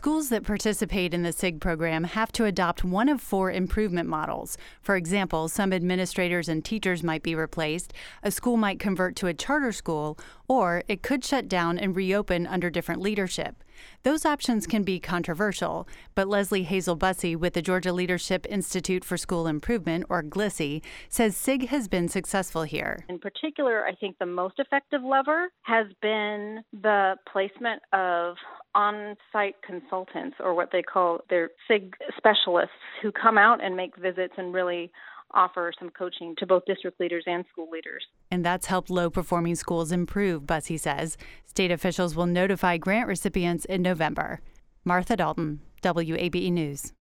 Schools that participate in the SIG program have to adopt one of 4 improvement models. For example, some administrators and teachers might be replaced, a school might convert to a charter school, or it could shut down and reopen under different leadership. Those options can be controversial, but Leslie Hazel Bussey with the Georgia Leadership Institute for School Improvement, or GLISI, says SIG has been successful here. In particular, I think the most effective lever has been the placement of on-site consultants, or what they call their SIG specialists, who come out and make visits and really offer some coaching to both district leaders and school leaders. And that's helped low-performing schools improve, Bussey says. State officials will notify grant recipients in November. Martha Dalton, WABE News.